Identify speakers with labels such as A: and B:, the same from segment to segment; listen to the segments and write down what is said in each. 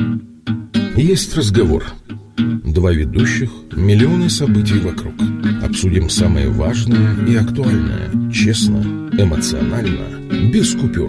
A: Есть разговор. Два ведущих, миллионы событий вокруг. Обсудим самое важное и актуальное. Честно, эмоционально, без купюр.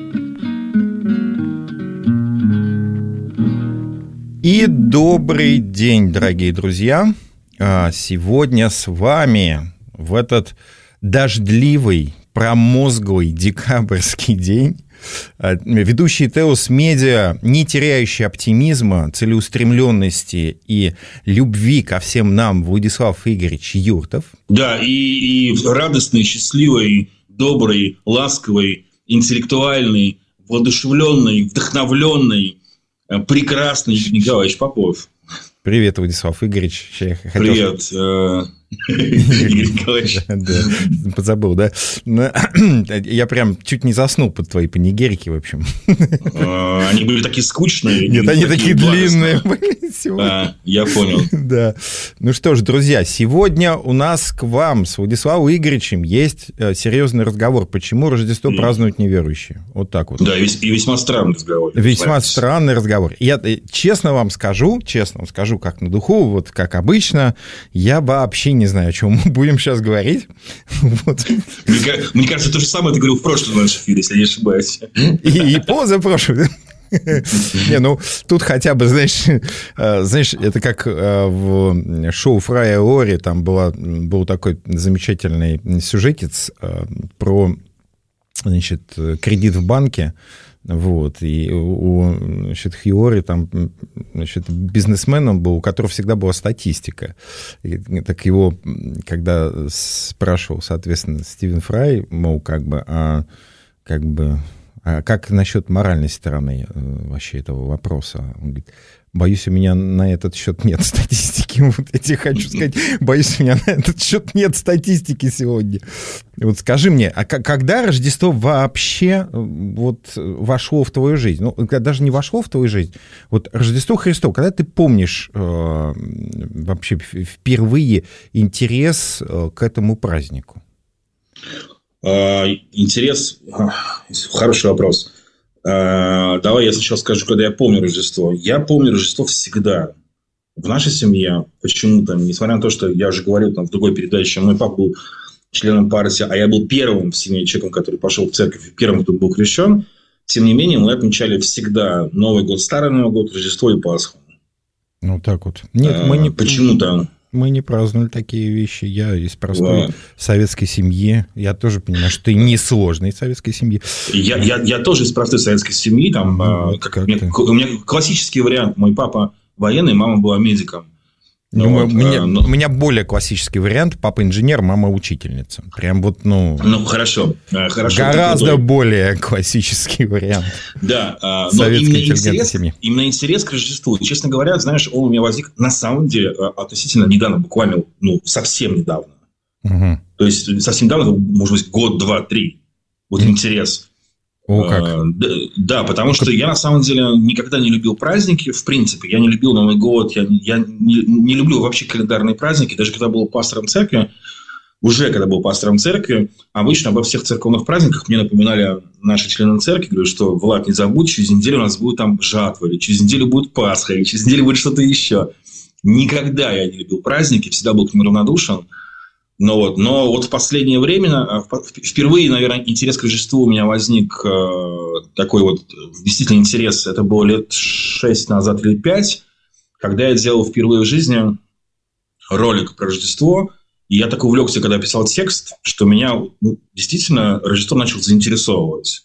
B: И добрый день, дорогие друзья. Сегодня с вами в этот дождливый, промозглый декабрьский день ведущий Теос Медиа, не теряющий оптимизма, целеустремленности и любви ко всем нам, Владислав Игоревич Юртов.
C: Да, и радостный, счастливый, добрый, ласковый, интеллектуальный, воодушевленный, вдохновленный, прекрасный Евгений Николаевич Попов.
B: Привет, Владислав Игоревич.
C: Привет, Игорь Николаевич.
B: Да, подзабыл, да? Я прям чуть не заснул под твои панигерики, в общем.
C: Они были такие скучные.
B: Нет, они такие длинные.
C: Я понял.
B: Да. Ну что ж, друзья, сегодня у нас к вам с Владиславом Игоревичем есть серьезный разговор. Почему Рождество празднуют неверующие? Вот так вот.
C: Да, и весьма странный разговор.
B: Весьма странный разговор. Я честно вам скажу, как на духу, вот как обычно, я вообще не знаю, о чем мы будем сейчас говорить. Вот.
C: Мне кажется, то же самое ты говорил в прошлом нашем эфире, если я не ошибаюсь.
B: И позапрошлым. Не, ну, тут хотя бы, знаешь, это как в шоу Фрая и Лори, там был такой замечательный сюжетец про, значит, кредит в банке. Вот, и у, значит, Хьюори там, значит, бизнесменом был, у которого всегда была статистика. И, так его, когда спрашивал, соответственно, Стивен Фрай, мол, как насчет моральной стороны вообще этого вопроса? Он говорит: боюсь, у меня на этот счет нет статистики. Вот я тебе хочу сказать, боюсь, у меня на этот счет нет статистики сегодня. Вот скажи мне, а когда Рождество вообще вот вошло в твою жизнь? Ну, даже не вошло в твою жизнь. Вот Рождество Христово, когда ты помнишь вообще впервые интерес к этому празднику?
C: Интерес... Хороший вопрос. Давай я сначала скажу, когда я помню Рождество. Я помню Рождество всегда. В нашей семье почему-то, несмотря на то, что я уже говорил там в другой передаче, мой папа был членом партии, а я был первым в семье человеком, который пошел в церковь, и первым, кто был крещен, тем не менее, мы отмечали всегда Новый год, Старый Новый год, Рождество и Пасху.
B: Ну, так вот. Нет, мы не...
C: Почему-то...
B: Мы не праздновали такие вещи. Я из простой советской семьи. Я тоже понимаю, что ты не сложный из советской семьи.
C: Я тоже из простой советской семьи. Там, у меня классический вариант. Мой папа военный, мама была медиком.
B: У меня более классический вариант. Папа инженер, мама учительница. Прям вот,
C: Ну, хорошо.
B: Гораздо более классический вариант.
C: Да. Но именно интерес к Рождеству. Честно говоря, знаешь, он у меня возник на самом деле относительно недавно. Буквально, совсем недавно. Угу. То есть, совсем недавно, может быть, год, два, три. Вот интерес.
B: О, как?
C: Да, потому что я, на самом деле, никогда не любил праздники, в принципе. Я не любил Новый год, я не люблю вообще календарные праздники. Даже когда был пастором церкви, обычно обо всех церковных праздниках мне напоминали наши члены церкви, говорят, что, Влад, не забудь, через неделю у нас будет там жатва, или через неделю будет Пасха, или через неделю будет что-то еще. Никогда я не любил праздники, всегда был к ним равнодушен. Но вот в последнее время, впервые, наверное, интерес к Рождеству у меня возник такой вот действительно интерес. Это было лет 6 назад или 5, когда я делал впервые в жизни ролик про Рождество. И я так увлекся, когда писал текст, что меня действительно Рождество начало заинтересовывать.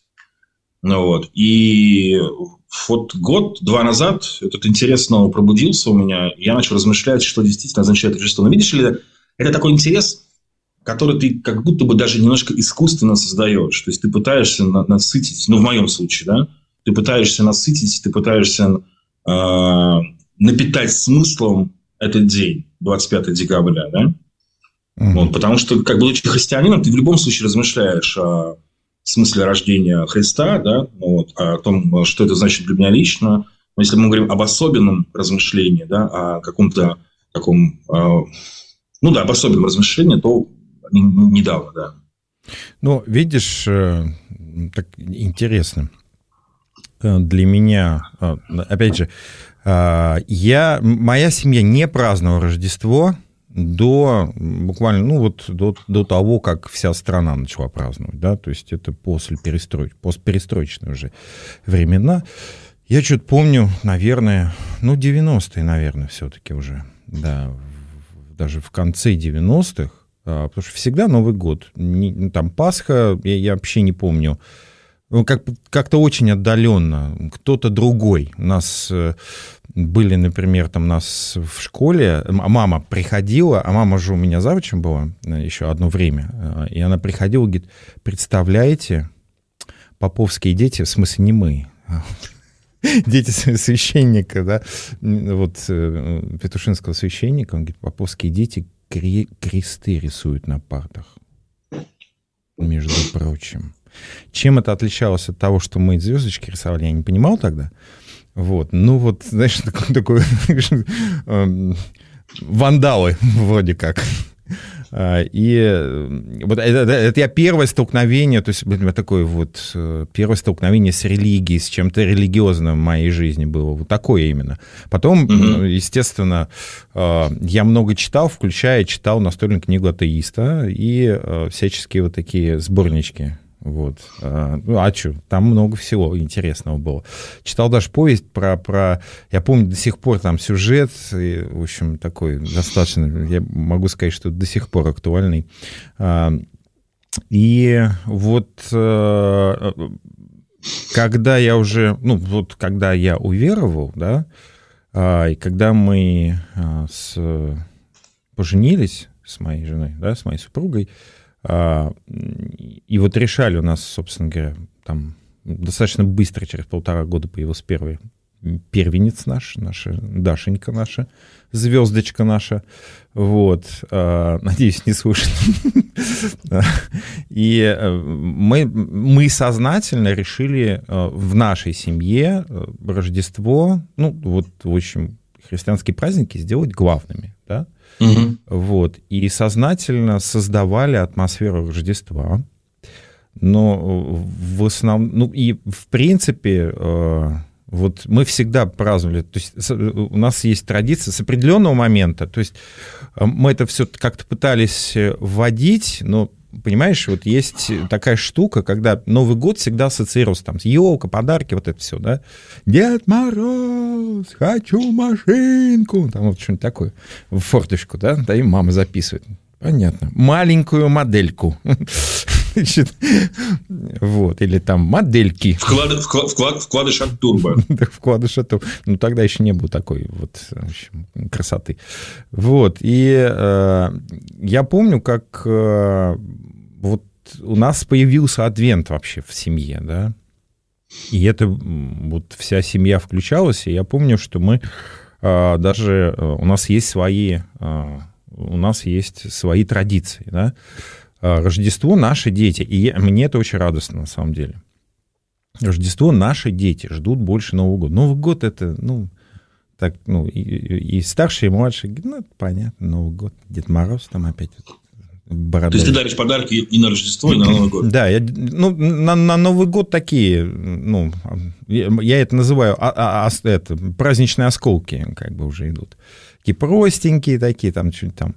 C: И вот год-два назад этот интерес снова пробудился у меня. И я начал размышлять, что действительно означает Рождество. Но видишь ли, это такой интерес, который ты как будто бы даже немножко искусственно создаешь. То есть, ты пытаешься насытить, в моем случае, да, ты пытаешься насытить, ты пытаешься напитать смыслом этот день, 25 декабря, да? Потому что, как будучи христианином, ты в любом случае размышляешь о смысле рождения Христа, да, о том, что это значит для меня лично. Но если мы говорим об особенном размышлении, да, о каком-то таком... об особенном размышлении, то недавно, да.
B: Ну, видишь, так интересно. для меня, опять же, моя семья не праздновала Рождество буквально до того, как вся страна начала праздновать, да, то есть это постперестроечные уже времена. Я что-то помню, наверное, 90-е, наверное, все-таки уже, да, даже в конце 90-х, потому что всегда Новый год, там Пасха, я вообще не помню, как-то очень отдаленно, кто-то другой. У нас были, например, там нас в школе, мама приходила, а мама же у меня завучем была еще одно время, и она приходила и говорит, представляете, поповские дети, в смысле не мы, дети священника, да, вот петушинского священника, он говорит, поповские дети кресты рисуют на партах, между прочим. Чем это отличалось от того, что мы звездочки рисовали, я не понимал тогда. Вот. Знаешь, такой вандалы вроде как. И вот это я первое столкновение, то есть такое первое столкновение с религией, с чем-то религиозным в моей жизни было. Вот такое именно. Потом, естественно, я много читал, читал настольную книгу атеиста и всяческие вот такие сборнички. Вот. Что? Там много всего интересного было. Читал даже повесть про... Я помню до сих пор там сюжет, и, в общем, такой достаточно... Я могу сказать, что до сих пор актуальный. И вот когда я уже... когда я уверовал, да, и когда мы поженились с моей женой, да, с моей супругой, и вот решали у нас, собственно говоря, там достаточно быстро, через 1,5 года появился первенец наша Дашенька наша, звездочка наша, вот, надеюсь, не слушает. И мы сознательно решили в нашей семье Рождество, в общем, христианские праздники сделать главными, да, вот, и сознательно создавали атмосферу Рождества, но в основном, и в принципе, вот мы всегда праздновали, то есть у нас есть традиция с определенного момента, то есть мы это все как-то пытались вводить, но, понимаешь, вот есть такая штука, когда Новый год всегда ассоциировался там с елка, подарки, вот это все, да. Дед Мороз, хочу машинку, там вот что-нибудь такое, в форточку, да, и мама записывает. Понятно. Маленькую модельку. Вот, или там модельки.
C: Вкладыш от турбо.
B: Вкладыш от турбо. Тогда еще не было такой вот, в общем, красоты. Вот, и я помню, как вот у нас появился адвент вообще в семье, да, и это вот вся семья включалась, и я помню, что мы даже, у нас есть свои традиции, да. Рождество наши дети, и мне это очень радостно, на самом деле. Рождество наши дети ждут больше Нового года. Новый год это, и старшие, и младшие, это понятно, Новый год, Дед Мороз там опять бородой. То
C: есть ты даришь подарки и на Рождество, и на Новый год?
B: Да, на Новый год такие, я это называю, праздничные осколки как бы уже идут. Такие простенькие такие, там что-нибудь там.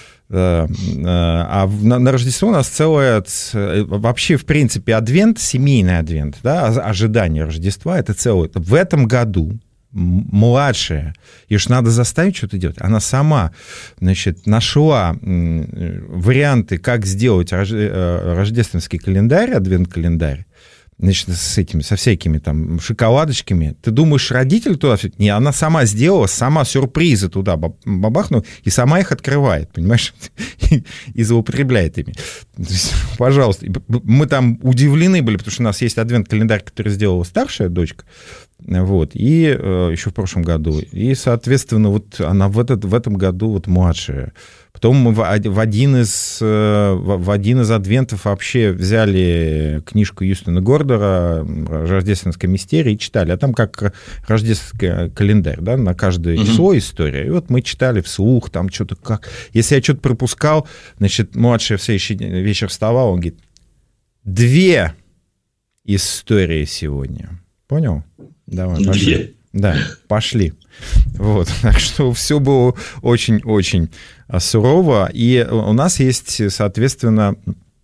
B: А на Рождество у нас целое... Вообще, в принципе, адвент, семейный адвент, да, ожидание Рождества, это целое. В этом году младшая, ее ж надо заставить что-то делать, она сама, значит, нашла варианты, как сделать рождественский календарь, адвент-календарь, значит, со всякими там шоколадочками. Ты думаешь, родитель туда... Не, она сама сделала, сама сюрпризы туда бабахнула, и сама их открывает, понимаешь, и злоупотребляет ими. Есть, пожалуйста. Мы там удивлены были, потому что у нас есть адвент-календарь, который сделала старшая дочка, вот, и еще в прошлом году. И, соответственно, вот она в этом году вот младшая. Потом мы в один из адвентов вообще взяли книжку Юстина Гордора «Рождественская мистерия» и читали. А там как рождественский календарь, да, на каждое число история. И вот мы читали вслух, там что-то как... Если я что-то пропускал, значит, младшая в следующий вечер вставала, он говорит, 2 истории сегодня. Понял? Давай,
C: 2.
B: пошли. Да, пошли. Вот. Так что все было очень-очень сурово. И у нас есть, соответственно,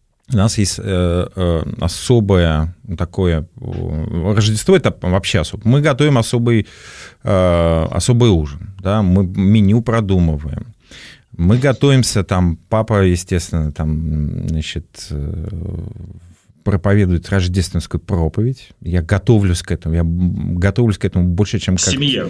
B: особое такое Рождество, это вообще особо. Мы готовим особый ужин, да, мы меню продумываем. Мы готовимся, там, папа, естественно, там, значит, проповедует рождественскую проповедь. Я готовлюсь к этому больше, чем...
C: В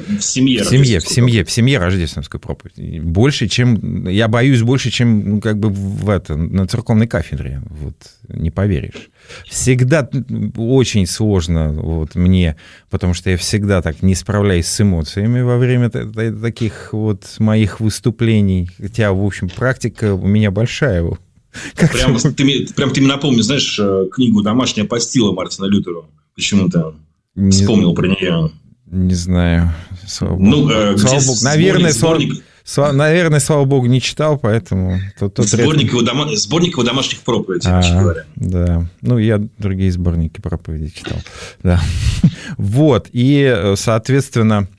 C: семье
B: рождественскую проповедь. Больше, чем... Я боюсь больше, чем как бы на церковной кафедре. Вот, не поверишь. Всегда очень сложно вот, мне, потому что я всегда так не справляюсь с эмоциями во время таких вот моих выступлений. Хотя, в общем, практика у меня большая.
C: Прям ты мне напомнил, знаешь, книгу «Домашняя пастила» Мартина Лютера. Почему-то вспомнил про нее.
B: Не знаю. Слава Богу. Слава Богу. Наверное, слава Богу, не читал, поэтому...
C: Сборник его домашних проповедей, вообще говоря.
B: Да. Ну, я другие сборники проповедей читал. Да. Вот. И, соответственно,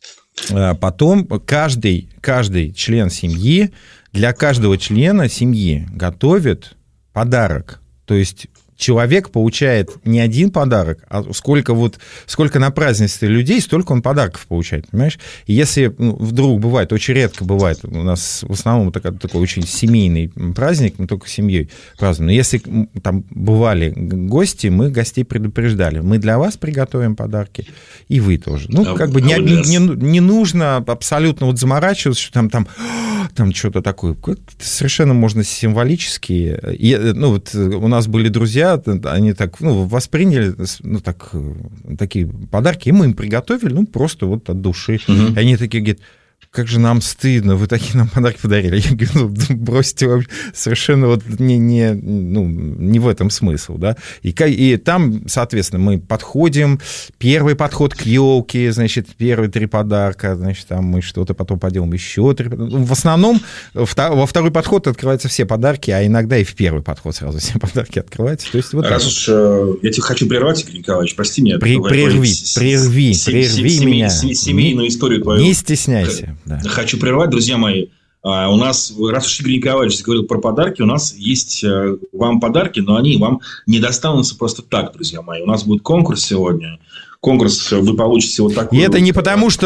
B: потом каждый член семьи, для каждого члена семьи готовит подарок. То есть человек получает не один подарок, а сколько на празднестве людей, столько он подарков получает, понимаешь? И если вдруг бывает, очень редко бывает, у нас в основном такой очень семейный праздник, мы только с семьей празднуем, но если там бывали гости, мы гостей предупреждали, мы для вас приготовим подарки, и вы тоже. Не нужно абсолютно вот заморачиваться, что там что-то такое. Совершенно можно символически. У нас были друзья, они так восприняли такие подарки, и мы им приготовили, просто вот от души. И они такие говорят: как же нам стыдно, вы такие нам подарки подарили. Я говорю, бросьте, совершенно вот не в этом смысл, да. И там, соответственно, мы подходим, первый подход к елке, значит, первые 3 подарка, значит, там мы что-то потом поделаем еще 3 подарка. В основном во второй подход открываются все подарки, а иногда и в первый подход сразу все подарки открываются. То есть, вот
C: раз уж я тебя хочу прервать, Игорь Николаевич, прости меня.
B: Прерви меня.
C: Семейную историю твою.
B: Не стесняйся.
C: Да. Хочу прервать, друзья мои. У нас, раз уж Игорь Николаевич говорил про подарки, у нас есть вам подарки, но они вам не достанутся просто так, друзья мои. У нас будет конкурс сегодня. Конкурс вы получите вот такой.
B: И это не потому, что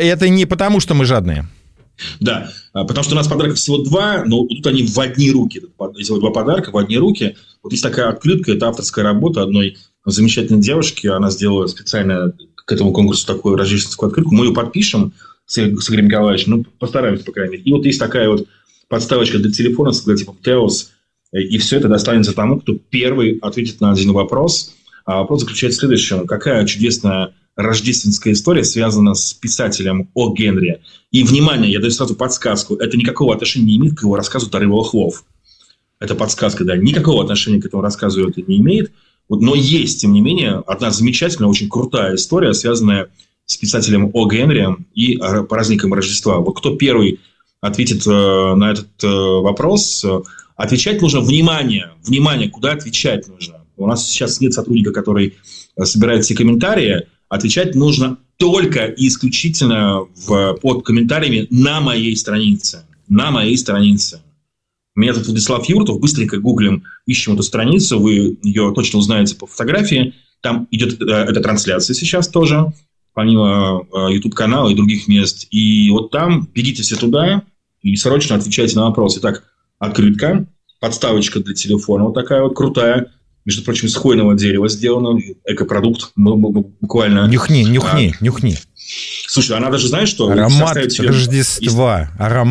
B: мы жадные.
C: Да, потому что у нас подарков всего 2, но тут они в одни руки. Эти 2 подарка в одни руки. Вот есть такая открытка, это авторская работа одной замечательной девушки. Она сделала специально к этому конкурсу такую рождественскую открытку. Мы ее подпишем с Игорем Николаевичем, постараемся, по крайней мере. И вот есть такая вот подставочка для телефона с логотипом Теос, и все это достанется тому, кто первый ответит на один вопрос. А вопрос заключается в следующем. Какая чудесная рождественская история связана с писателем О. Генри? И, внимание, я даю сразу подсказку. Это никакого отношения не имеет к его рассказу «Дары волхвов». Это подсказка, да. Никакого отношения к этому рассказу это не имеет. Но есть, тем не менее, одна замечательная, очень крутая история, связанная с писателем О. Генри и праздником Рождества. Вот кто первый ответит на этот вопрос, отвечать нужно, внимание, куда отвечать нужно. У нас сейчас нет сотрудника, который собирает все комментарии. Отвечать нужно только и исключительно под комментариями на моей странице. На моей странице. Меня зовут Владислав Юртов. Быстренько гуглим, ищем эту страницу. Вы ее точно узнаете по фотографии. Там идет эта трансляция сейчас тоже, помимо YouTube-канала и других мест. И вот там бегите все туда и срочно отвечайте на вопросы. Итак, открытка, подставочка для телефона вот такая вот крутая. Между прочим, из хвойного дерева сделана. Экопродукт. Буквально...
B: Нюхни.
C: Слушай, она даже, знаешь что?
B: Аромат Рождества.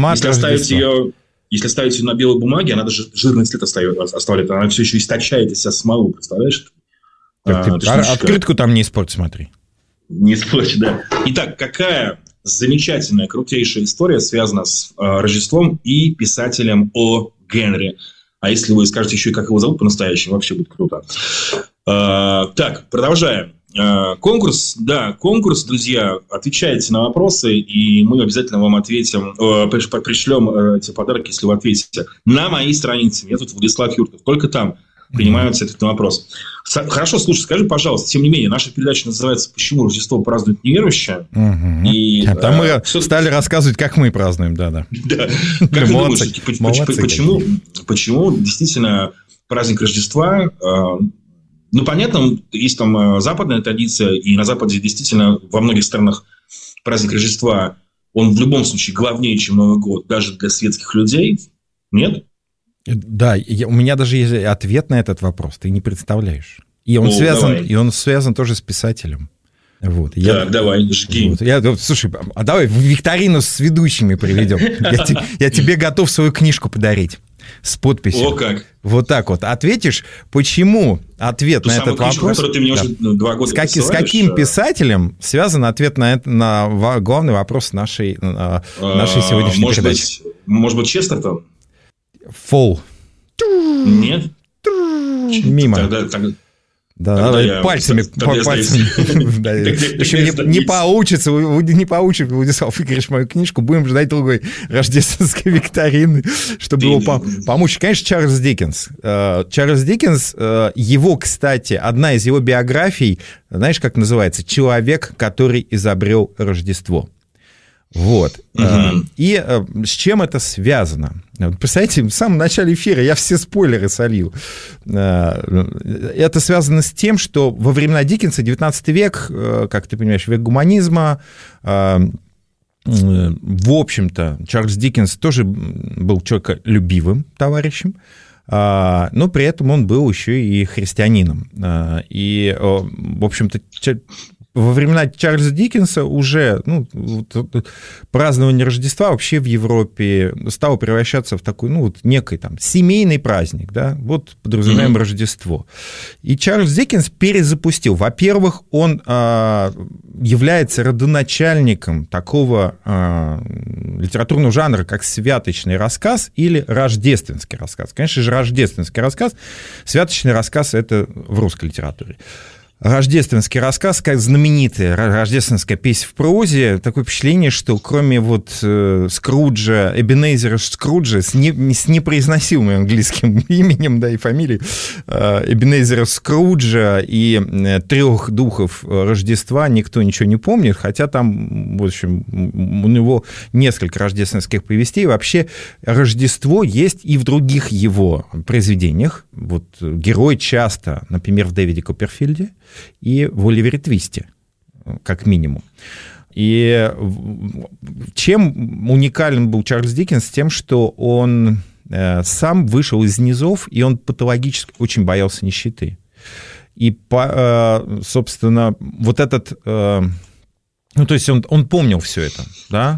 C: Если ставить ее на белой бумаге, она даже жирный цвет оставляет. Она все еще источает из себя смолу. Представляешь?
B: Открытку там не испорть, смотри.
C: Не испорть, да. Итак, какая замечательная, крутейшая история связана с Рождеством и писателем О. Генри. А если вы скажете еще и как его зовут по-настоящему, вообще будет круто. Так, продолжаем. Конкурс, друзья, отвечайте на вопросы, и мы обязательно вам ответим, пришлем эти подарки, если вы ответите на моей странице. Меня тут Владислав Юртов, только там. принимаются этот вопрос. Хорошо, слушай, скажи, пожалуйста, тем не менее, наша передача называется «Почему Рождество празднуют неверующие?».
B: И, там мы стали рассказывать, как мы празднуем, да.
C: Да. Как ты думаешь, почему действительно праздник Рождества... Ну, понятно, есть там западная традиция, и на Западе действительно во многих странах праздник Рождества, он в любом случае главнее, чем Новый год, даже для светских людей. Нет?
B: Да, у меня даже есть ответ на этот вопрос, ты не представляешь. И он связан тоже с писателем. Вот.
C: Так, давай, жги.
B: Слушай, а давай викторину с ведущими приведем. Я тебе готов свою книжку подарить. С подписью.
C: О, как.
B: Вот так вот. Ответишь, почему ответ на этот вопрос...
C: Ты мне уже 2 года
B: с каким писателем связан ответ на главный вопрос нашей сегодняшней передачи?
C: Может быть, Честертон?
B: Фол.
C: Нет?
B: Мимо. Да, пальцами. Не получится, Владислав Игоревич, мою книжку. Будем ждать другой рождественской викторины, чтобы его помочь. Конечно, Чарльз Диккенс. Чарльз Диккенс, его, кстати, одна из его биографий, знаешь, как называется? «Человек, который изобрел Рождество». Вот. И с чем это связано? Представляете, в самом начале эфира я все спойлеры солью. Это связано с тем, что во времена Диккенса, 19 век, как ты понимаешь, век гуманизма, в общем-то, Чарльз Диккенс тоже был человеколюбивым товарищем, но при этом он был еще и христианином. И, в общем-то, во времена Чарльза Диккенса уже празднование Рождества вообще в Европе стало превращаться в такой, некий там семейный праздник, да, вот подразумеваем Рождество. И Чарльз Диккенс перезапустил. Во-первых, он является родоначальником такого литературного жанра, как святочный рассказ или рождественский рассказ. Конечно же, рождественский рассказ, святочный рассказ – это в русской литературе. Рождественский рассказ, как знаменитая рождественская песня в прозе, такое впечатление, что кроме Скруджа, Эбенезера Скруджа с непроизносимым английским именем, да, и фамилией Эбенезера Скруджа и 3 духов Рождества никто ничего не помнит, хотя там, в общем, у него несколько рождественских повестей. Вообще Рождество есть и в других его произведениях. Вот герой часто, например, в Дэвиде Копперфильде, и в Оливере Твисте, как минимум. И чем уникален был Чарльз Диккенс? Тем, что он сам вышел из низов, и он патологически очень боялся нищеты. И, собственно, вот этот... то есть он помнил все это, да?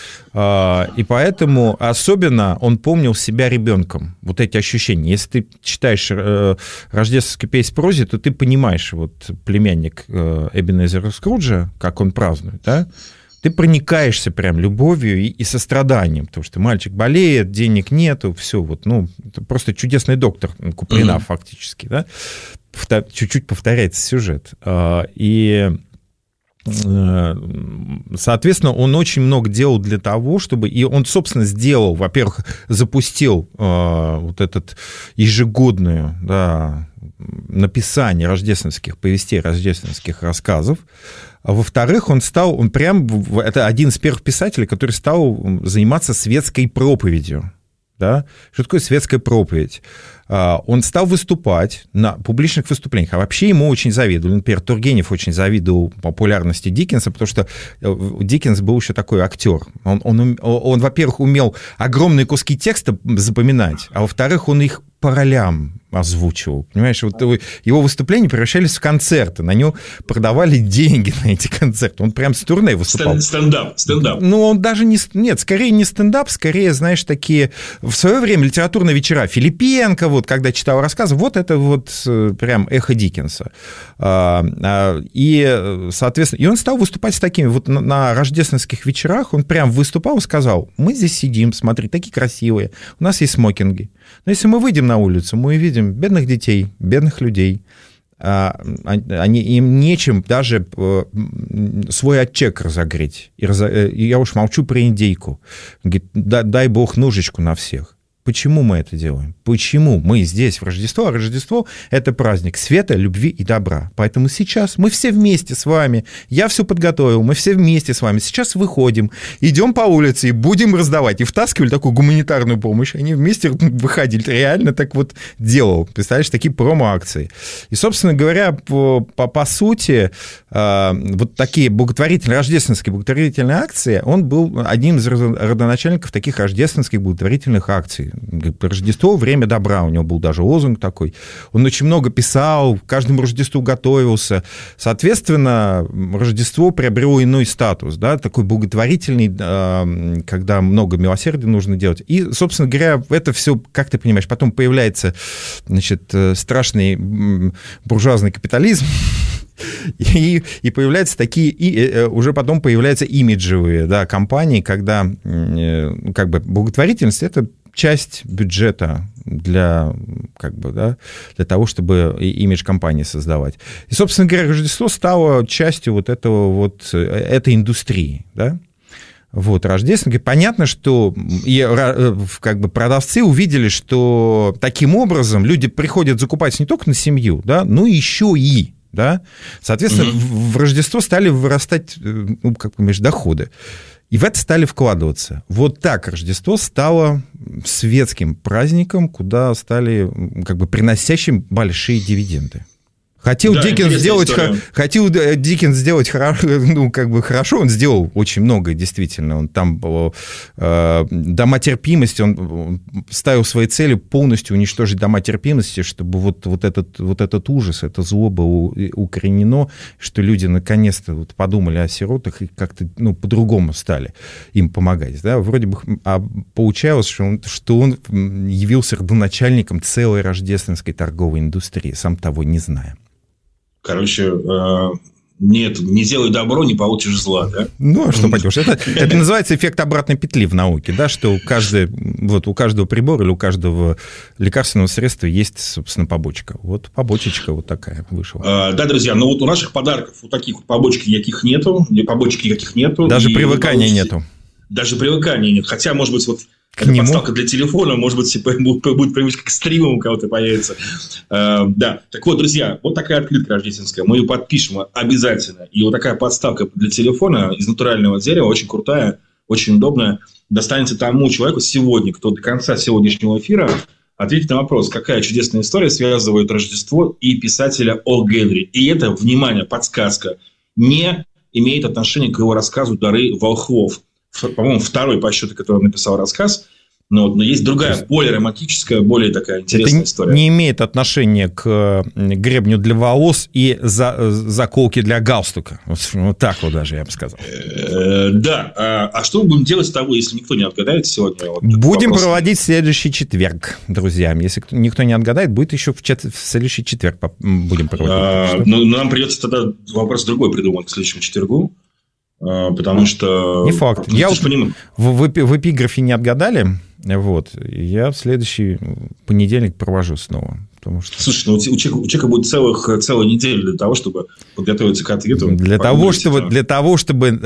B: И поэтому особенно он помнил себя ребенком, вот эти ощущения. Если ты читаешь рождественскую песнь в прозе, то ты понимаешь, вот племянник Эбенезера Скруджа, как он празднует, да? Ты проникаешься прям любовью и состраданием, потому что мальчик болеет, денег нету, все вот, это просто чудесный доктор Куприна фактически, да? Чуть-чуть повторяется сюжет. И... Соответственно, он очень много делал для того, чтобы... И он, собственно, сделал, во-первых, запустил вот этот ежегодное написание рождественских повестей, рождественских рассказов. А во-вторых, это один из первых писателей, который стал заниматься светской проповедью. Да? Что такое светская проповедь? Он стал выступать на публичных выступлениях, а вообще ему очень завидовали. Например, Тургенев очень завидовал популярности Диккенса, потому что Диккенс был еще такой актер. Он, во-первых, умел огромные куски текста запоминать, а во-вторых, он их по ролям озвучивал. Понимаешь, вот его выступления превращались в концерты, на него продавали деньги на эти концерты. Он прям с турне выступал. Стендап. Он даже нет, скорее не стендап, скорее, знаешь, такие в свое время литературные вечера. Филипенко, вот, когда читал рассказы, вот это вот прям эхо Диккенса. И, соответственно, и он стал выступать с такими, вот на рождественских вечерах он прям выступал и сказал: мы здесь сидим, смотри, такие красивые, у нас есть смокинги. Но если мы выйдем на улицу, мы увидим бедных детей, бедных людей, им нечем даже свой отчек разогреть. И я уж молчу про индейку. Говорит, дай бог ножичку на всех. Почему мы это делаем? Почему мы здесь в Рождество? А Рождество – это праздник света, любви и добра. Поэтому сейчас мы все вместе с вами, я все подготовил, мы все вместе с вами сейчас выходим, идем по улице и будем раздавать. И втаскивали такую гуманитарную помощь. Они вместе выходили. Реально так вот делал. Представляешь, такие промо-акции. И, собственно говоря, по сути, вот такие рождественские благотворительные акции, он был одним из родоначальников таких рождественских благотворительных акций. Рождество – время добра. У него был даже лозунг такой. Он очень много писал, к каждому Рождеству готовился. Соответственно, Рождество приобрело иной статус, да, такой благотворительный, когда много милосердия нужно делать. И, собственно говоря, это все, как ты понимаешь, потом появляется, значит, страшный буржуазный капитализм, и появляются такие, и уже потом появляются имиджевые, да, компании, когда как бы благотворительность – это часть бюджета для того, чтобы имидж компании создавать. И, собственно говоря, Рождество стало частью вот этой индустрии, да. Вот, рождественский. Понятно, что как бы продавцы увидели, что таким образом люди приходят закупать не только на семью, да, но еще и, да. Соответственно, в Рождество стали вырастать, как понимаешь, доходы. И в это стали вкладываться. Вот так Рождество стало светским праздником, куда стали как бы приносящим большие дивиденды. Хотел Диккенс сделать хорошо, он сделал очень много, действительно. Он там дома терпимости, он ставил своей целью полностью уничтожить дома терпимости, чтобы вот этот ужас, это зло было укоренено, что люди наконец-то подумали о сиротах и как-то по-другому стали им помогать. Да? Вроде бы получалось, что он явился родоначальником целой рождественской торговой индустрии, сам того не зная.
C: Короче, нет, не делай добро, не получишь зла, да?
B: Ну, а что поделаешь? Это называется эффект обратной петли в науке, да, что у каждого прибора или у каждого лекарственного средства есть, собственно, побочка. Вот побочечка вот такая вышла.
C: Да, друзья, но вот у наших подарков вот таких вот побочек никаких нету.
B: Даже привыкания нету.
C: Даже привыкания нет. Хотя, может быть, вот это подставка для телефона, может быть, будет привычка к стримам у кого-то появится. Да. Так вот, друзья, вот такая открытка рождественская. Мы ее подпишем обязательно. И вот такая подставка для телефона из натурального дерева, очень крутая, очень удобная, достанется тому человеку сегодня, кто до конца сегодняшнего эфира ответит на вопрос, какая чудесная история связывает Рождество и писателя О. Генри. И это, внимание, подсказка, не имеет отношения к его рассказу «Дары волхвов». По-моему, второй по счету, который он написал рассказ. Но есть другая, более романтическая, более такая интересная история.
B: Не имеет отношения к гребню для волос и заколке для галстука. Вот так вот даже я бы сказал.
C: Да. А что мы будем делать с того, если никто не отгадает сегодня?
B: Будем проводить в следующий четверг, друзья. Если никто не отгадает, будет еще в следующий четверг будем проводить.
C: Но нам придется тогда вопрос другой придумать к следующему четвергу. Потому что...
B: Не факт. Я вот в эпиграфе не отгадали, вот, я в следующий понедельник провожу снова. Потому что...
C: Слушай, ну у человека будет целая неделя для того, чтобы подготовиться к ответу.
B: Для того, чтобы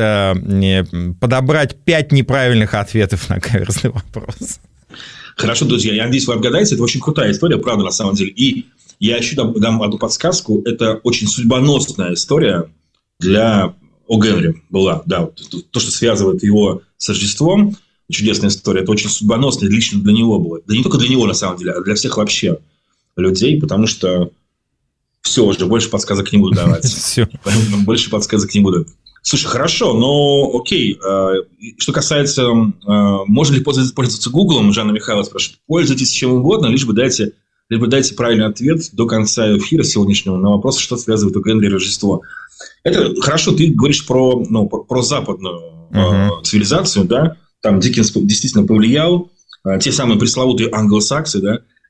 B: подобрать 5 неправильных ответов на каверзный вопрос.
C: Хорошо, друзья, я надеюсь, вы отгадаете. Это очень крутая история, правда, на самом деле. И я еще дам одну подсказку. Это очень судьбоносная история для... О Генри была, да, то, что связывает его с Рождеством, чудесная история, это очень судьбоносно лично для него было. Да не только для него, на самом деле, а для всех вообще людей, потому что все, уже больше подсказок не буду давать. Больше подсказок не буду. Слушай, хорошо, но окей. Что касается, можно ли пользоваться Гуглом, Жанна Михайлова спрашивает, пользуйтесь чем угодно, лишь бы дайте правильный ответ до конца эфира сегодняшнего на вопрос, что связывает у Генри Рождество. Это хорошо, ты говоришь про западную цивилизацию, да, там Диккенс действительно повлиял, те самые пресловутые англосаксы,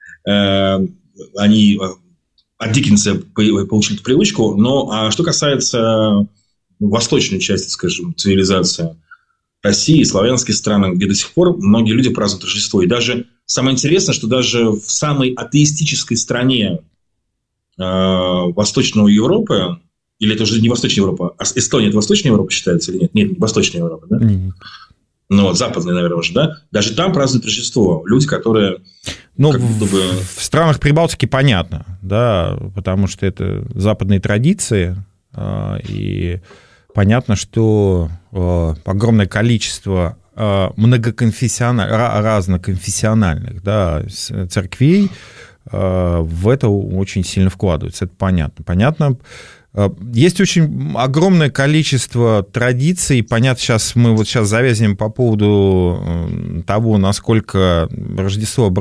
C: да, они от Диккенса получили эту привычку, но что касается восточной части, скажем, цивилизации России, славянских стран, где до сих пор многие люди празднуют Рождество, и даже самое интересное, что даже в самой атеистической стране Восточной Европы, или это уже не Восточная Европа, а Эстония – это Восточная Европа считается или нет? Нет, не Восточная Европа, да? Ну, вот, западные, наверное, уже, да? Даже там празднуют Рождество. Люди, которые...
B: Ну, в странах Прибалтики понятно, да, потому что это западные традиции, и понятно, что огромное количество разноконфессиональных, да, церквей в это очень сильно вкладываются, это понятно. Понятно, есть очень огромное количество традиций. Понятно, мы сейчас завязнем по поводу того, насколько Рождество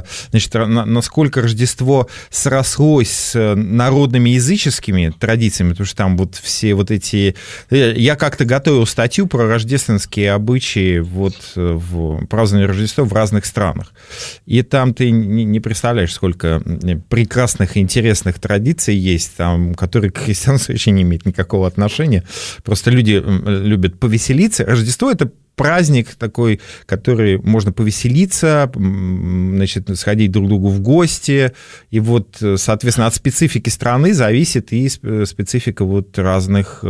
B: срослось с народными языческими традициями, потому что там вот все вот эти... Я как-то готовил статью про рождественские обычаи вот в праздновании Рождества в разных странах. И там ты не представляешь, сколько прекрасных и интересных традиций есть, там, которые христианство вообще не имеет никакого отношения. Просто люди любят повеселиться. Рождество — это праздник такой, который можно повеселиться, значит, сходить друг к другу в гости. И вот, соответственно, от специфики страны зависит и специфика вот разных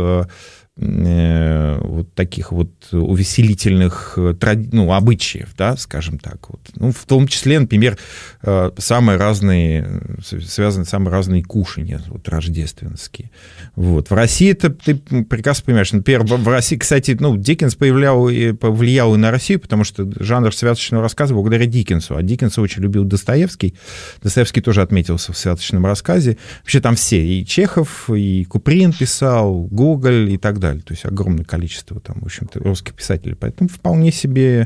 B: вот таких вот увеселительных обычаев, да, скажем так. Вот. Ну, в том числе, например, самые разные кушанья вот, рождественские. Вот. В России ты прекрасно понимаешь. Например, в России, кстати, Диккенс повлиял и на Россию, потому что жанр святочного рассказа благодаря Диккенсу. А Диккенса очень любил Достоевский. Достоевский тоже отметился в святочном рассказе. Вообще там все. И Чехов, и Куприн писал, Гоголь и так далее. То есть огромное количество там, в общем-то, русских писателей. Поэтому вполне себе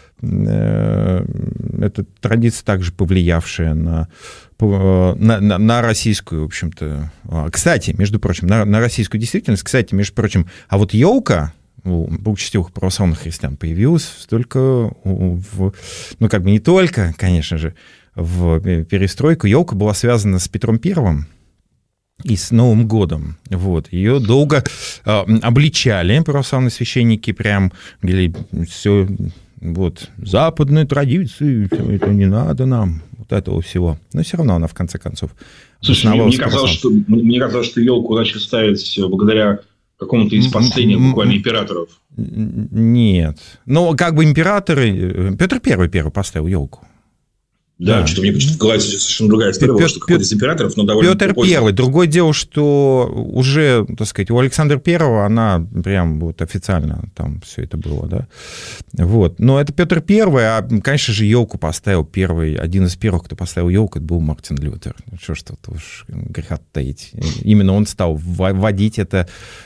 B: эта традиция также повлиявшая на российскую, в общем-то... Кстати, между прочим, на российскую действительность, а вот елка у благочестивых православных христиан появилась только не только, конечно же, в перестройку. Елка была связана с Петром Первым и с Новым годом. Вот. Ее долго обличали православные священники, прям говорили, все, вот, западные традиции, это не надо нам, вот этого всего. Но все равно она, в конце концов,
C: мне казалось, что елку начали ставить благодаря какому-то из последних буквально императоров.
B: Нет. Императоры... Петр Первый поставил елку.
C: Да, что-то мне почему-то в голове совершенно другая история, что какой-то из императоров, но довольно
B: Петр Первый. Другое дело, что уже, так сказать, у Александра Первого она прям вот официально там все это было, да. Вот. Но это Петр Первый, а, конечно же, елку поставил первый, один из первых, кто поставил елку, это был Мартин Лютер. Что ж тут уж греха таить. Именно он стал вводить это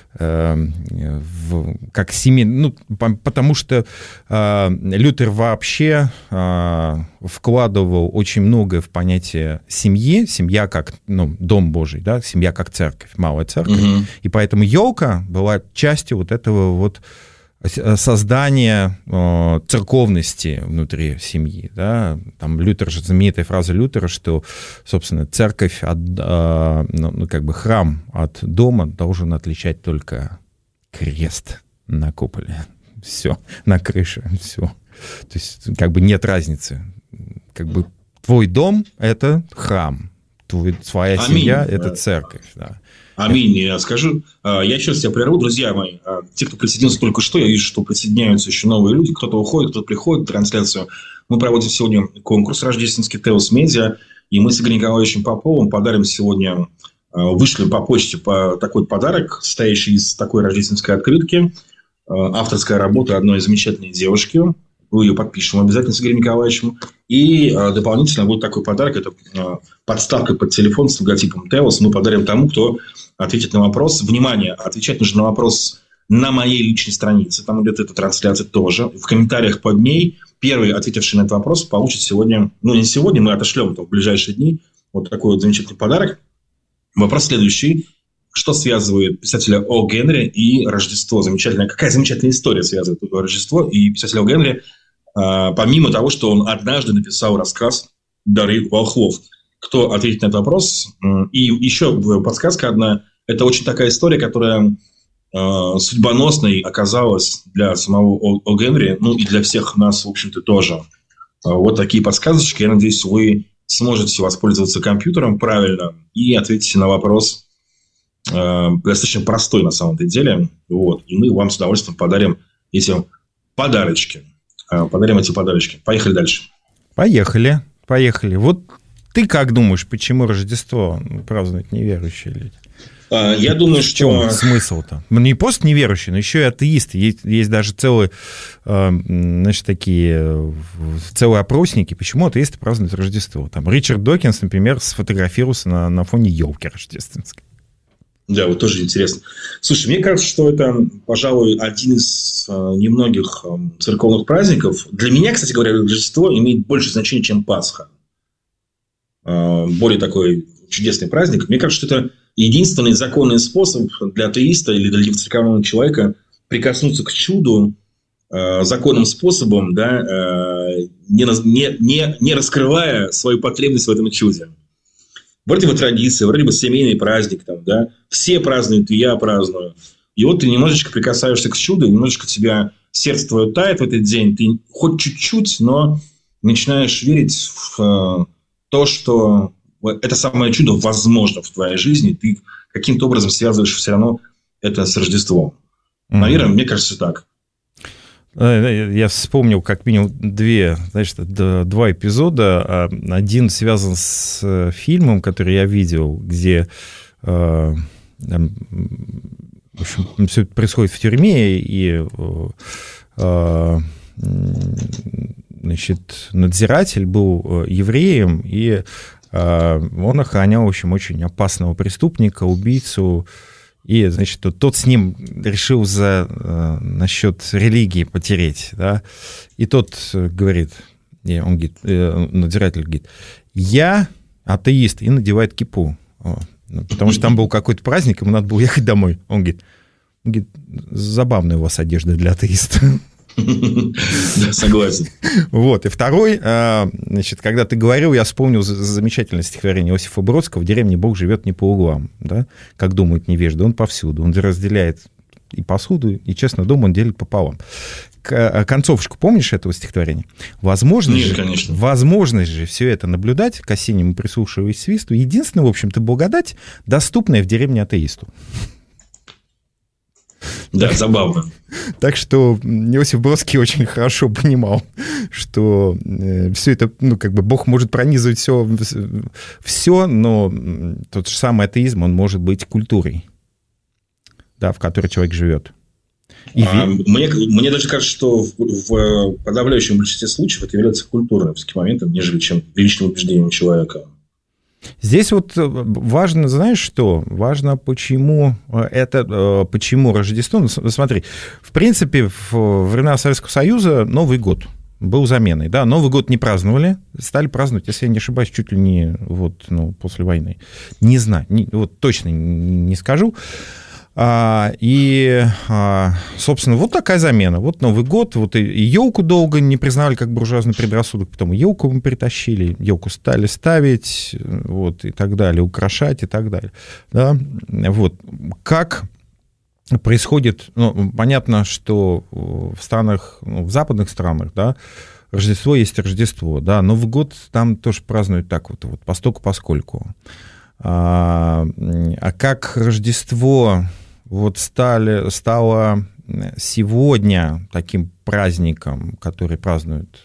B: как семейный, потому что Лютер вообще вкладывал очень многое в понятие семьи, семья как дом Божий, да, семья как церковь, малая церковь, и поэтому елка была частью вот этого вот создания церковности внутри семьи. Да? Там Лютер же, знаменитая фраза Лютера, что, собственно, церковь, храм от дома должен отличать только крест на куполе. Все, на крыше, все. То есть, нет разницы. Твой дом — это храм, твоя семья — это церковь, да.
C: Аминь. Я скажу. Я сейчас тебя прерву, друзья мои. Те, кто присоединился только что, я вижу, что присоединяются еще новые люди. Кто-то уходит, кто-то приходит в трансляцию. Мы проводим сегодня конкурс рождественский Теос Медиа. И мы с Игорем Николаевичем Поповым подарим сегодня, вышли по почте такой подарок, состоящий из такой рождественской открытки. Авторская работа одной замечательной девушки. Мы ее подпишем обязательно с Игорем Николаевичем. И дополнительно будет такой подарок. Это подставка под телефон с логотипом Теос. Мы подарим тому, кто ответит на вопрос. Внимание, отвечать нужно на вопрос на моей личной странице. Там идет эта трансляция тоже. В комментариях под ней первый, ответивший на этот вопрос, получит сегодня... не сегодня, мы отошлем это в ближайшие дни. Вот такой вот замечательный подарок. Вопрос следующий. Что связывает писателя О. Генри и Рождество? Какая замечательная история связывает Рождество и писателя О. Генри, помимо того, что он однажды написал рассказ «Дары волхвов». Кто ответит на этот вопрос? И еще подсказка одна. Это очень такая история, которая судьбоносной оказалась для самого О. Генри, и для всех нас, в общем-то, тоже. Вот такие подсказочки. Я надеюсь, вы сможете воспользоваться компьютером правильно и ответите на вопрос достаточно простой на самом-то деле. Вот. И мы вам с удовольствием подарим эти подарочки. подарим эти подарочки. Поехали дальше.
B: Поехали. Вот ты как думаешь, почему Рождество празднуют неверующие люди?
C: Я думаю, что...
B: В чем смысл-то? Не просто неверующие, но еще и атеисты. Есть даже целые, целые опросники, почему атеисты празднуют Рождество. Там Ричард Докинс, например, сфотографировался на фоне елки рождественской.
C: Да, вот тоже интересно. Слушай, мне кажется, что это, пожалуй, один из немногих церковных праздников. Для меня, кстати говоря, Рождество имеет больше значения, чем Пасха. Более такой чудесный праздник. Мне кажется, что это единственный законный способ для атеиста или для церковного человека прикоснуться к чуду законным способом, да, не раскрывая свою потребность в этом чуде. Вроде бы традиция, вроде бы семейный праздник, там, да, все празднуют, и я праздную. И вот ты немножечко прикасаешься к чуду, немножечко тебя сердце твое тает в этот день, ты хоть чуть-чуть, но начинаешь верить в то, что это самое чудо возможно в твоей жизни, ты каким-то образом связываешь все равно это с Рождеством. Наверное, мне кажется, так.
B: Я вспомнил как минимум два эпизода. Один связан с фильмом, который я видел, где в общем, все это происходит в тюрьме, и надзиратель был евреем, и он охранял, в общем, очень опасного преступника, убийцу. И, значит, тот с ним решил насчет религии потереть, да, и тот говорит, надзиратель говорит, я атеист, и надевает кипу, потому что там был какой-то праздник, ему надо было ехать домой. Он говорит, забавная у вас одежда для атеиста.
C: Да, согласен.
B: Вот, и второй, значит, когда ты говорил, я вспомнил замечательное стихотворение Иосифа Бродского «В деревне Бог живет не по углам», да, как думают невежды, он повсюду, он разделяет и посуду, и честно дом он делит пополам. Концовочку помнишь этого стихотворения? Возможность же все это наблюдать, к осеннему прислушиваясь свисту, единственная, в общем-то, благодать, доступная в деревне атеисту.
C: Да, забавно.
B: Так что Иосиф Бродский очень хорошо понимал, что все это, Бог может пронизывать все, но тот же самый атеизм, он может быть культурой, да, в которой человек живет.
C: Мне даже кажется, что в подавляющем большинстве случаев это является культурным моментом, нежели чем личным убеждением человека.
B: Здесь вот важно, знаешь что? Важно, почему Рождество. Ну, смотри, в принципе, в времена Советского Союза Новый год был заменой. Да? Новый год не праздновали, стали праздновать, если я не ошибаюсь, чуть ли не после войны. Не знаю, точно не скажу. Собственно, вот такая замена. Вот Новый год, вот и елку долго не признавали как буржуазный предрассудок, потом елку мы притащили, елку стали ставить, вот, и так далее, украшать и так далее. Да? Вот. Как происходит, понятно, что в странах, в западных странах, да, Рождество есть Рождество, да, Новый год там тоже празднуют так вот постольку-поскольку. А как Рождество стало сегодня таким праздником, который празднуют,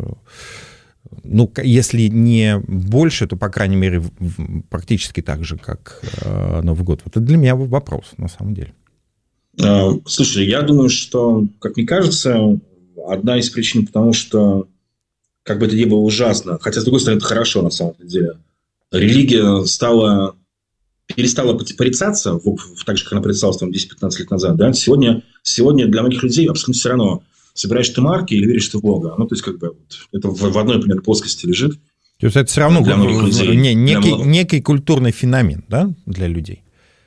B: если не больше, то, по крайней мере, практически так же, как Новый год. Вот это для меня вопрос, на самом деле.
C: Слушай, я думаю, что, как мне кажется, одна из причин, потому что, как бы это ни было ужасно, хотя, с другой стороны, это хорошо, на самом деле, религия перестала порицаться, так же, как она порицалась 10-15 лет назад. Да? Сегодня для многих людей абсолютно все равно, собираешь ты марки или веришь ты в Бога. То есть, это в одной, например, плоскости лежит.
B: То есть, это все равно для многих людей, некий культурный феномен, да, для людей?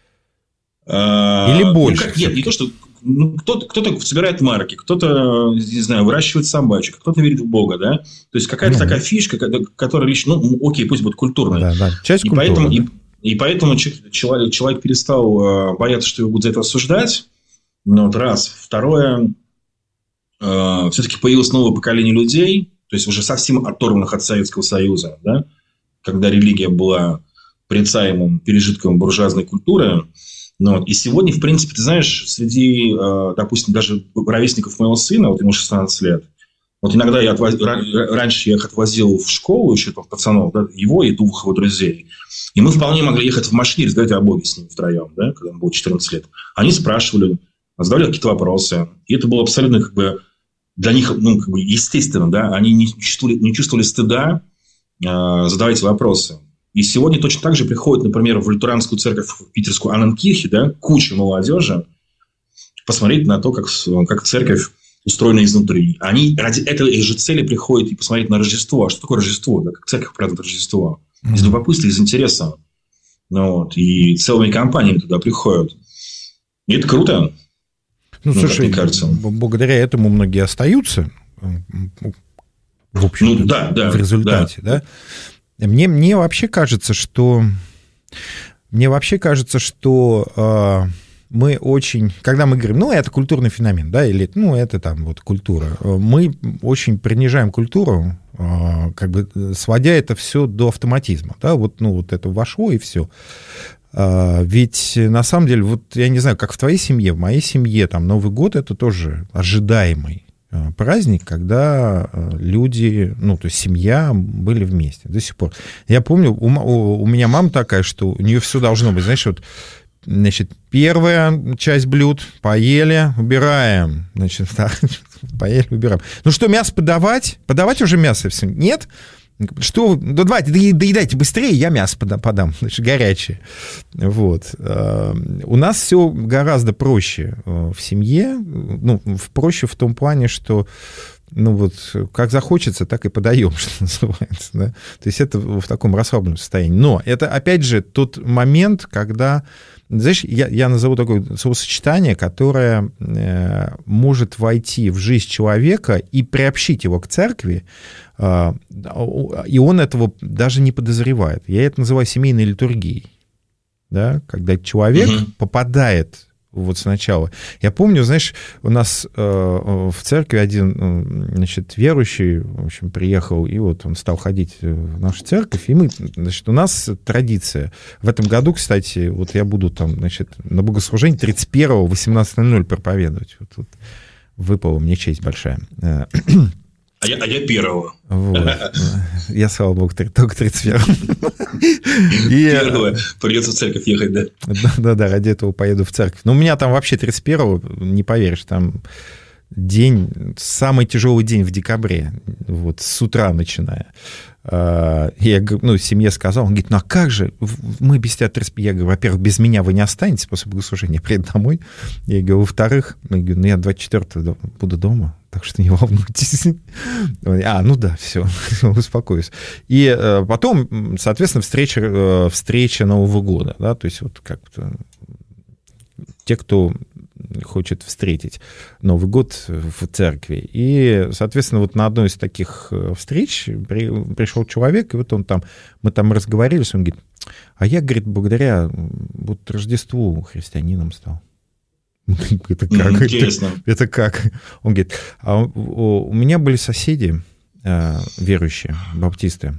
B: Или больше?
C: Нет, не то, что... кто-то собирает марки, кто-то, не знаю, выращивает собачек, кто-то верит в Бога, да? То есть, какая-то такая фишка, которая лишь, окей, пусть будет культурная.
B: Да, часть культуры.
C: И поэтому человек перестал бояться, что его будут за это осуждать. Раз. Второе, все-таки появилось новое поколение людей, то есть уже совсем оторванных от Советского Союза, да? Когда религия была порицаемым пережитком буржуазной культуры. И сегодня, в принципе, ты знаешь, среди, допустим, даже ровесников моего сына, ему 16 лет, Вот иногда раньше я их отвозил в школу еще там, пацанов, да, его и двух его друзей. И мы вполне могли ехать в машине и разговаривать о Боге с ними втроем, да, когда им было 14 лет. Они спрашивали, задавали какие-то вопросы. И это было абсолютно как бы для них как бы естественно. Да? Они не чувствовали стыда задавать вопросы. И сегодня точно так же приходит, например, в лютеранскую церковь в питерскую Анненкирхе, да, куча молодежи посмотреть на то, как церковь устроена изнутри. Они ради этой же цели приходят и посмотреть на Рождество. А что такое Рождество? Да? Как церковь празднует Рождество? Из любопытства, из интереса. И целыми компаниями туда приходят. И это круто.
B: Слушай, благодаря этому многие остаются, в общем, в результате. Да. Мне вообще кажется, что мы очень, когда мы говорим, это культурный феномен, да, или, это там вот культура, мы очень принижаем культуру, как бы сводя это все до автоматизма, да, вот это вошло и все. Ведь на самом деле, вот я не знаю, как в твоей семье, в моей семье, там Новый год — это тоже ожидаемый праздник, когда люди, то есть семья были вместе до сих пор. Я помню, у меня мама такая, что у нее все должно быть, знаешь, вот, значит, первая часть блюд поели, убираем, значит, поели, убираем. Ну что, мясо подавать? Подавать уже мясо всем? Нет? Что, давайте, доедайте быстрее, я мясо подам, значит, горячее. Вот. У нас все гораздо проще в семье, проще в том плане, что, как захочется, так и подаем, что называется, да? То есть это в таком расслабленном состоянии. Но это, опять же, тот момент, когда, знаешь, я назову такое словосочетание, которое может войти в жизнь человека и приобщить его к церкви, и он этого даже не подозревает. Я это называю семейной литургией. Да? Когда человек попадает вот сначала. Я помню, знаешь, у нас в церкви один, значит, верующий, в общем, приехал, и вот он стал ходить в нашу церковь, и мы, значит, у нас традиция. В этом году, кстати, вот я буду там, значит, на богослужении 31-го в 18:00 проповедовать. Вот выпала мне честь большая.
C: А я первого.
B: Вот. Я, слава богу, только 31-го.
C: Первого придется в церковь ехать, да?
B: Да, ради этого поеду в церковь. Но у меня там вообще 31-го, не поверишь, там самый тяжелый день в декабре, вот с утра начиная. Я, семье сказал, он говорит, а как же, мы без тебя, я говорю, во-первых, без меня вы не останетесь после богослужения, я приеду домой. Я говорю, во-вторых, я 24-го буду дома, так что не волнуйтесь. Да, все, успокоюсь. И потом, соответственно, встреча Нового года, да, то есть вот как-то те, кто хочет встретить Новый год в церкви. И, соответственно, вот на одной из таких встреч пришел человек, и вот мы там разговорились, он говорит, а я, говорит, благодаря вот Рождеству христианином стал. Это как?
C: Интересно.
B: Это как? Он говорит, а у меня были соседи верующие, баптисты,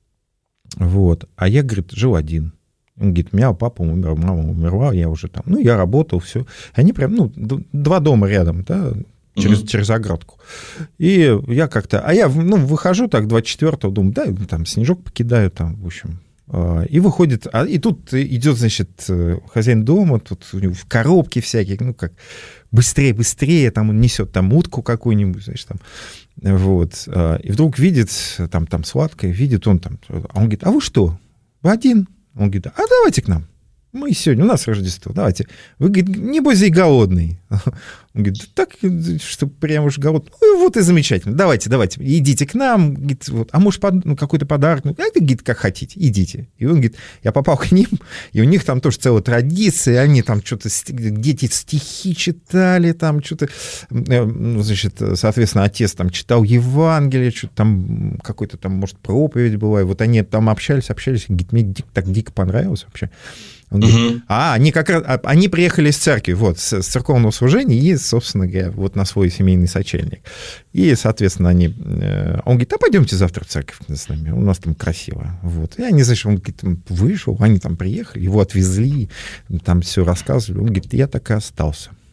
B: вот, а я, говорит, жил один. Он говорит, у меня папа умер, мама умерла, я уже там, я работал, все. Они прям, 2 дома рядом, да, через оградку. И я как-то, я, выхожу так 24-го, думаю, да, там снежок покидаю, там, в общем. И выходит, и тут идет, значит, хозяин дома, тут у него в коробке всякие, как быстрее, там он несет там утку какую-нибудь, значит, там, вот. И вдруг видит, там сладкое, видит он там, а он говорит, а вы что, вы один? Он говорит, а давайте к нам. Мы сегодня, у нас Рождество, давайте. Вы, говорит, небось, и голодный. Он говорит, так, что прям уж голодный. Вот и замечательно. Давайте, идите к нам. Говорит, вот, а может, какой-то подарок? Говорит, как хотите, идите. И он говорит, я попал к ним, и у них там тоже целая традиция, они там что-то, дети стихи читали, там что-то, значит, соответственно, отец там читал Евангелие, что-то там, какой-то там, может, проповедь была, и вот они там общались, говорит, мне так дико понравилось вообще. Он говорит, они как раз, они приехали из церкви, вот, с церковного служения и, собственно говоря, вот на свой семейный сочельник. И, соответственно, он говорит, пойдемте завтра в церковь с нами, у нас там красиво. Вот. И они, значит, он говорит, вышел, они там приехали, его отвезли, там все рассказывали. Он говорит, я так и остался.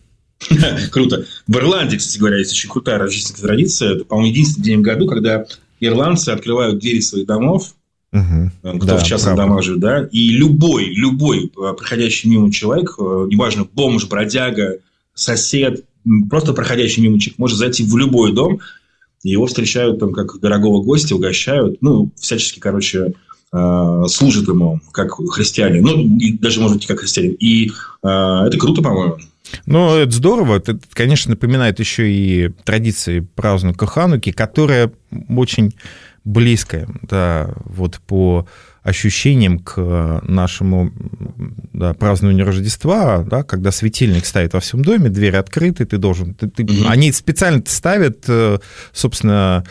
C: Круто. В Ирландии, кстати говоря, есть очень крутая рождественская традиция. Это, по-моему, единственный день в году, когда ирландцы открывают двери своих домов, кто в частных домах живет, да, и любой проходящий мимо человек, неважно, бомж, бродяга, сосед, просто проходящий мимо человек может зайти в любой дом, и его встречают там как дорогого гостя, угощают, всячески, служат ему как христиане, и даже, может быть, как христианин. И это круто, по-моему.
B: Это здорово. Это, конечно, напоминает еще и традиции праздника Хануки, которая очень близкая, да, вот по ощущениям к нашему празднованию Рождества, да, когда светильник стоит во всем доме, двери открыты, ты должен... Они специально ставят, собственно,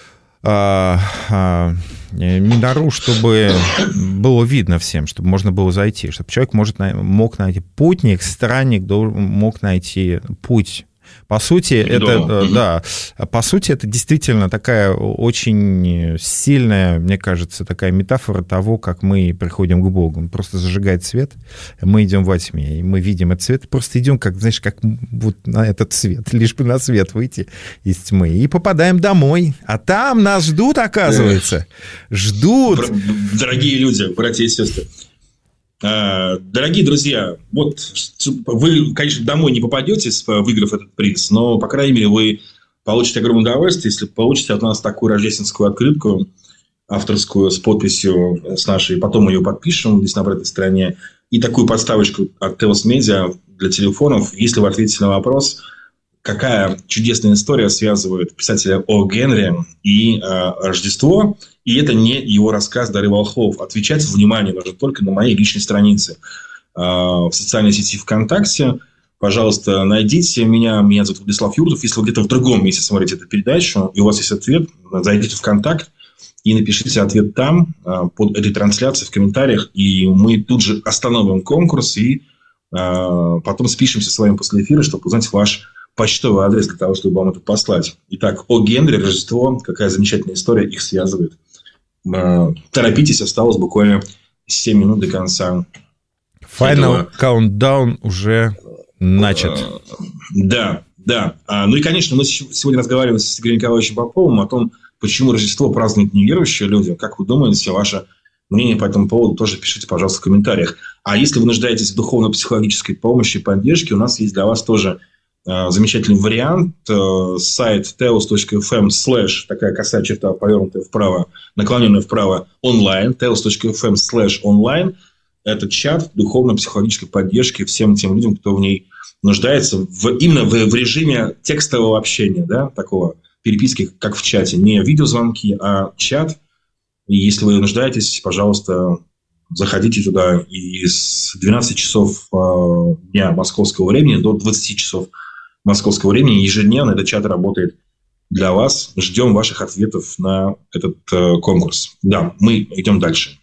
B: минору, чтобы было видно всем, чтобы можно было зайти, чтобы человек мог найти, путник, странник мог найти путь. По сути, это действительно такая очень сильная, мне кажется, такая метафора того, как мы приходим к Богу. Он просто зажигает свет, мы идем во тьме, и мы видим этот свет, просто идем, как вот на этот свет, лишь бы на свет выйти из тьмы, и попадаем домой, а там нас ждут, оказывается. Ждут.
C: Дорогие люди, братья и сестры. Дорогие друзья, вот вы, конечно, домой не попадете, выиграв этот приз, но, по крайней мере, вы получите огромное удовольствие, если получите от нас такую рождественскую открытку авторскую с подписью с нашей, потом мы ее подпишем здесь на обратной стороне, и такую подставочку от Telos Media для телефонов, если вы ответите на вопрос, какая чудесная история связывает писателя О. Генри и Рождество. И это не его рассказ «Дары волхвов». Отвечать, внимание, нужно только на моей личной странице в социальной сети ВКонтакте. Пожалуйста, найдите меня. Меня зовут Владислав Юртов. Если вы где-то в другом месте смотрите эту передачу, и у вас есть ответ, зайдите в ВКонтакт и напишите ответ там, под этой трансляцией, в комментариях. И мы тут же остановим конкурс и потом спишемся с вами после эфира, чтобы узнать ваш почтовый адрес для того, чтобы вам это послать. Итак, О. Генри, Рождество, какая замечательная история их связывает. Торопитесь, осталось буквально 7 минут до конца.
B: Final countdown уже начат.
C: Да. Ну и, конечно, мы сегодня разговаривали с Игорем Николаевичем Поповым о том, почему Рождество празднуют неверующие люди. Как вы думаете, ваше мнение по этому поводу тоже пишите, пожалуйста, в комментариях. А если вы нуждаетесь в духовно-психологической помощи и поддержке, у нас есть для вас тоже замечательный вариант. Сайт telos.fm/ такая косая черта, повернутая вправо, наклоненная вправо, онлайн. telos.fm/ онлайн. Это чат духовно-психологической поддержки всем тем людям, кто в ней нуждается именно в режиме текстового общения, да, такого переписки, как в чате. Не видеозвонки, а чат. И если вы нуждаетесь, пожалуйста, заходите туда. И с 12 часов дня московского времени до 20 часов московского времени ежедневно этот чат работает для вас. Ждем ваших ответов на этот конкурс. Да, мы идем дальше.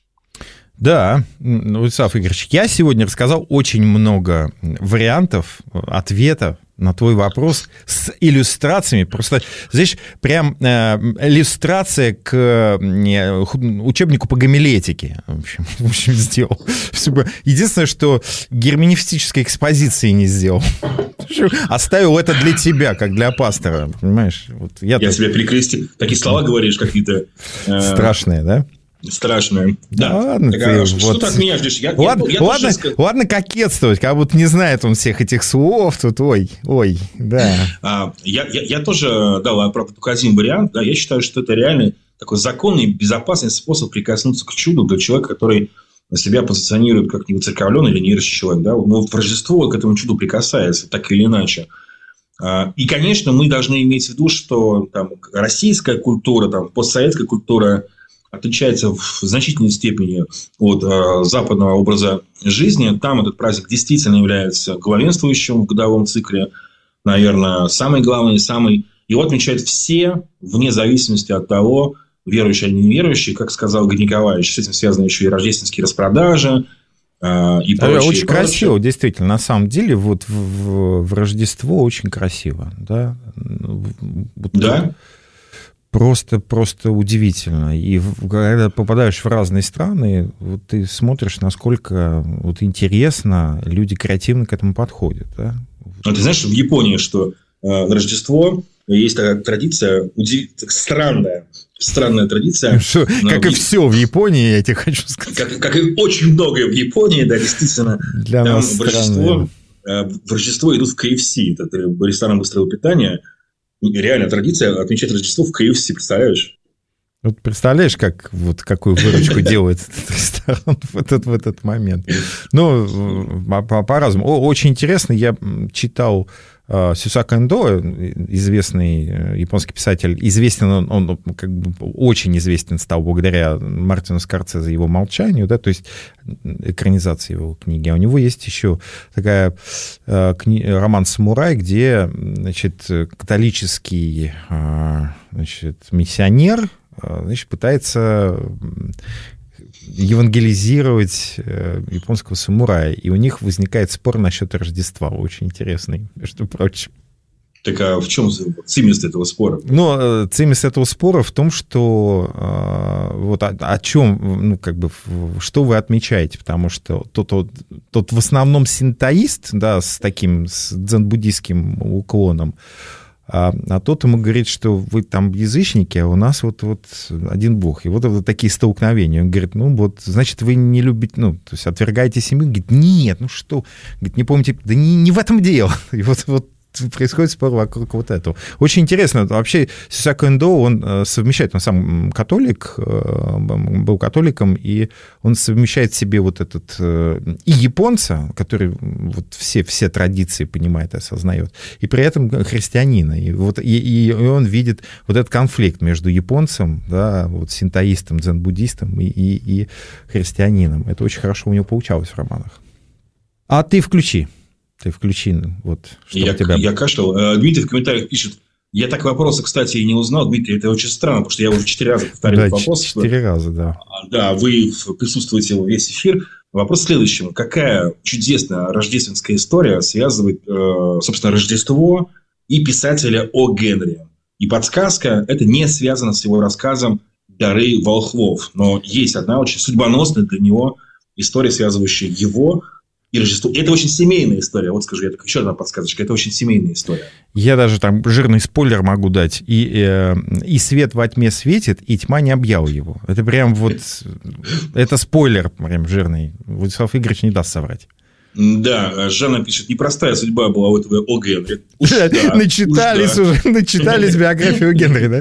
B: Да, Владислав Игоревич, я сегодня рассказал очень много вариантов ответов на твой вопрос с иллюстрациями. Просто, знаешь, прям иллюстрация к учебнику по гомилетике. В общем, сделал. Единственное, что герменевтической экспозиции не сделал. Оставил это для тебя, как для пастора. Понимаешь? Вот
C: я тебя перекрестил. Такие слова говоришь какие-то...
B: Страшные, да?
C: Страшное. Да.
B: Ладно,
C: что ты от меня ждешь?
B: Ладно кокетствовать, как будто не знает он всех этих слов. Тут ой, да.
C: Я тоже дал, правда, только один вариант. Да, я считаю, что это реально такой законный, безопасный способ прикоснуться к чуду для человека, который себя позиционирует как невоцерковленный или неверующий человек. Да? Но в Рождество к этому чуду прикасается, так или иначе. И, конечно, мы должны иметь в виду, что там, российская культура, там, постсоветская культура отличается в значительной степени от западного образа жизни. Там этот праздник действительно является главенствующим в годовом цикле. Наверное, самый главный, Его отмечают все, вне зависимости от того, верующие или неверующие. Как сказал Игорь Николаевич, с этим связаны еще и рождественские распродажи. И прочее,
B: очень красиво, действительно. На самом деле, вот в Рождество очень красиво. Да?
C: Да.
B: Просто удивительно. И когда попадаешь в разные страны, вот ты смотришь, насколько вот интересно люди креативно к этому подходят. Да?
C: Ты знаешь, в Японии, что на Рождество есть такая традиция, странная традиция.
B: Как и все в Японии, я тебе хочу сказать.
C: Как и очень многое в Японии, да, действительно.
B: Для нас
C: в Рождество идут в KFC, это ресторан быстрого питания. Реально традиция отмечать Рождество в KFC, представляешь?
B: Вот представляешь, какую выручку делает этот ресторан в этот момент. Ну, по-разному. Очень интересно, я читал Сюсаку Эндо, известный японский писатель. Известен он как бы очень известен стал благодаря Мартину Скорсезе, его «Молчанию», да, то есть экранизации его книги. А у него есть еще такая роман «Самурай», где, значит, католический, значит, миссионер, значит, пытается евангелизировать японского самурая, и у них возникает спор насчет Рождества, очень интересный, между прочим.
C: Так а в чем цимис этого спора?
B: Ну, цимис этого спора в том, что вот о чем, ну, как бы, что вы отмечаете, потому что тот в основном синтоист, да, с дзен-буддийским уклоном, а тот ему говорит, что вы там язычники, а у нас вот один бог. И вот такие столкновения. Он говорит, ну вот, значит, вы не любите, ну, то есть отвергаете семью. Он говорит, нет, ну что? Говорит, не помните, да не в этом дело. И вот происходит спор вокруг вот этого. Очень интересно. Вообще, Сюсаку Эндо, он совмещает, он сам католик, был католиком, и он совмещает в себе вот этот и японца, который вот все традиции понимает и осознает, и при этом христианина. И он видит вот этот конфликт между японцем, да, вот синтоистом, дзен-буддистом и христианином. Это очень хорошо у него получалось в романах. А ты включи, вот, что у тебя...
C: Я кашлял. Дмитрий в комментариях пишет, я так вопросы, кстати, и не узнал. Дмитрий, это очень странно, потому что я уже 4 раза повторил вопрос.
B: 4 раза, да.
C: Да, вы присутствуете в весь эфир. Вопрос в следующем. Какая чудесная рождественская история связывает, собственно, Рождество и писателя О. Генри? И подсказка, это не связано с его рассказом «Дары волхвов». Но есть одна очень судьбоносная для него история, связывающая его и Рождество. И это очень семейная история. Вот скажу, я так еще одна подсказочка. Это очень семейная история.
B: Я даже там жирный спойлер могу дать. И свет во тьме светит, и тьма не объяла его. Это прям вот... Это спойлер прям жирный. Владислав Игоревич не даст соврать.
C: Да, Жанна пишет, непростая судьба была у этого О. Генри.
B: Начитались биографию Генри, да?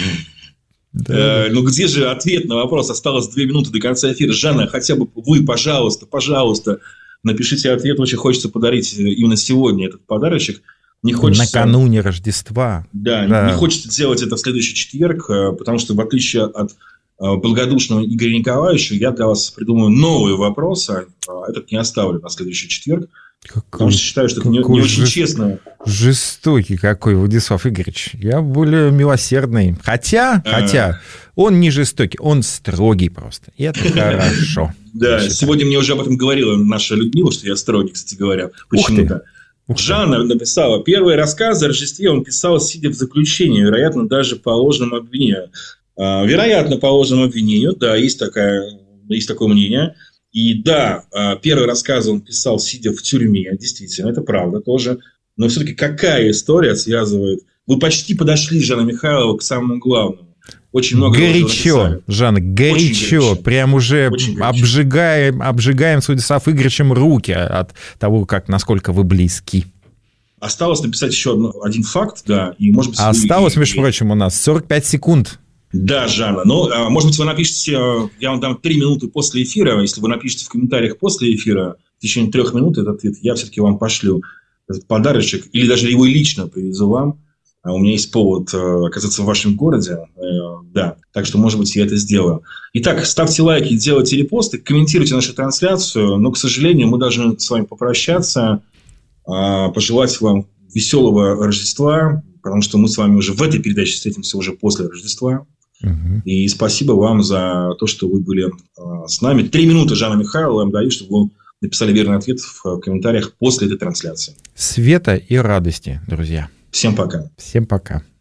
C: Да. Ну, где же ответ на вопрос? Осталось 2 минуты до конца эфира. Жанна, хотя бы вы, пожалуйста, напишите ответ. Очень хочется подарить именно сегодня этот подарочек. Не хочется...
B: Накануне Рождества.
C: Да, не хочется делать это в следующий четверг, потому что, в отличие от благодушного Игоря Николаевича, я для вас придумаю новые вопросы, а этот не оставлю на следующий четверг. Потому что считаю, что это не очень честно.
B: Жестокий какой, Владислав Игоревич. Я более милосердный. Хотя он не жестокий, он строгий просто. И это хорошо.
C: Да, сегодня мне уже об этом говорила наша Людмила, что я строгий, кстати говоря. Почему-то. Жанна написала, первый рассказ о Рождестве он писал, сидя в заключении, вероятно, даже по ложному обвинению. Вероятно, по ложному обвинению, да, есть такое мнение. И да, первый рассказ он писал, сидя в тюрьме, действительно, это правда тоже. Но все-таки какая история связывает... Вы почти подошли, Жанна Михайлова, к самому главному. Очень много
B: горячо, Жанна, горячо. Прям уже обжигаем с Владиславом Игоревичем руки от того, насколько вы близки.
C: Осталось написать еще один факт, да. И, может быть,
B: осталось, между прочим, у нас 45 секунд.
C: Да, Жанна. Но, может быть, вы напишите, я вам дам 3 минуты после эфира. Если вы напишите в комментариях после эфира, в течение 3 минут этот ответ, я все-таки вам пошлю этот подарочек. Или даже его лично привезу вам. У меня есть повод оказаться в вашем городе. Да, так что, может быть, я это сделаю. Итак, ставьте лайки, делайте репосты, комментируйте нашу трансляцию. Но, к сожалению, мы должны с вами попрощаться. Пожелать вам веселого Рождества, потому что мы с вами уже в этой передаче встретимся уже после Рождества. И спасибо вам за то, что вы были с нами. 3 минуты, Жанна Михайлова, вам даю, чтобы вы написали верный ответ в комментариях после этой трансляции.
B: Света и радости, друзья.
C: Всем пока.
B: Всем пока.